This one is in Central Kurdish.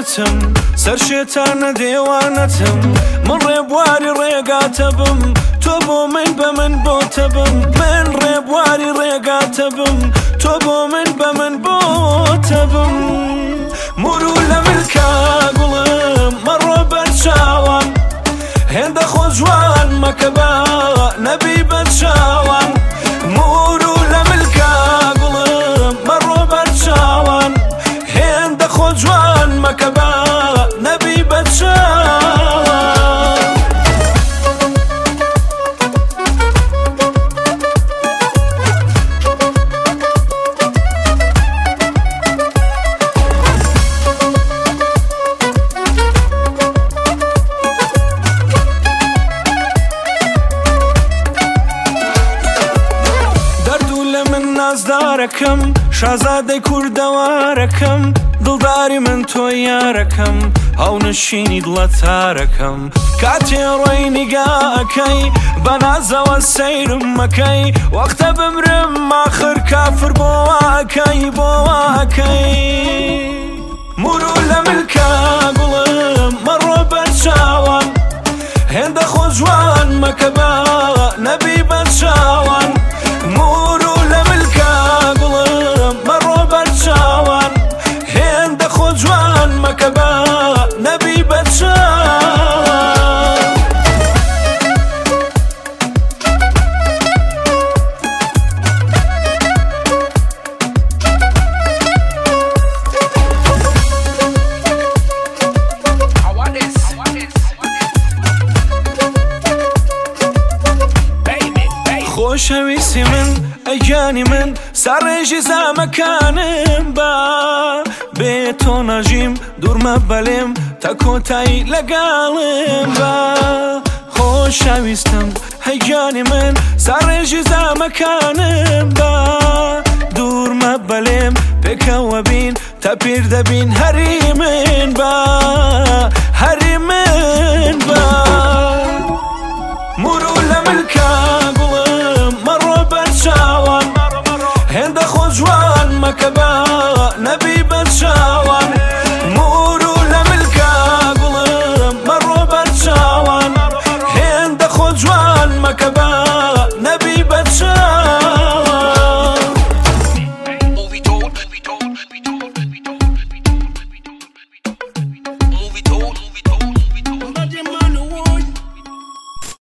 دێوانەتم سەر شێتانە دێوانەتم من ڕێبواری ڕێگاتەبم تۆ بۆ من بە من بۆتەبم من ڕێبواری ڕێگاتەبم تۆ بۆ من بە من بۆتەبم مرو لە ملکە گوڵم مەڕۆ بەرچاوان هێندە خۆ جوان مەکە بە نەبی بەرچاوان مرو لە ملکە گوڵم مەڕۆ بەرچاوان هێندە خۆ جوان مەکە بە نەبی بەرچاوان نازدارەکەم شازادەی کوردەوارەکەم دڵداری من تۆ یارەکەم هەونشینی دڵە تارەکەم کاتێ ڕۆی نیگاکەی بە نازەوە سەیرم مەکەی وەختە بمرم ئاخر کافر بۆ واکەی بۆ واکەی مرو لە ملکە گوڵم مەڕۆ بەرچاوان هێندە خۆ جوان مەکە بە نەبی بەرچاوان مرو لە ملکە گوڵم مەڕۆ بەرچاوان هێندە خۆ جوان مەکە بە نەبی بەرچاوان خۆشەویستی من ئەیگیانی من سەرڕێژی زامەکانم بە بێ تۆ نەژیم دوورمە بەلێم تا کۆتایی لەگەڵم بە خۆشەویستم ئەیگیانی من سەرڕێژی زامەکانم بە دوورمە بەلێم پێکەوە بین تا پیر دەبین هەری من بە هەری من بە مرو لە ملکە